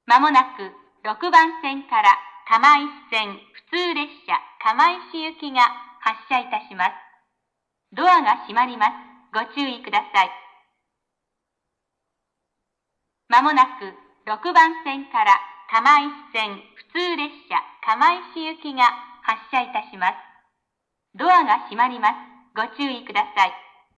まもなく6番線から釜石線普通列車釜石行きが発車いたします。ドアが閉まります。ご注意ください。まもなく6番線から釜石線普通列車釜石行きが発車いたします。ドアが閉まります。ご注意ください。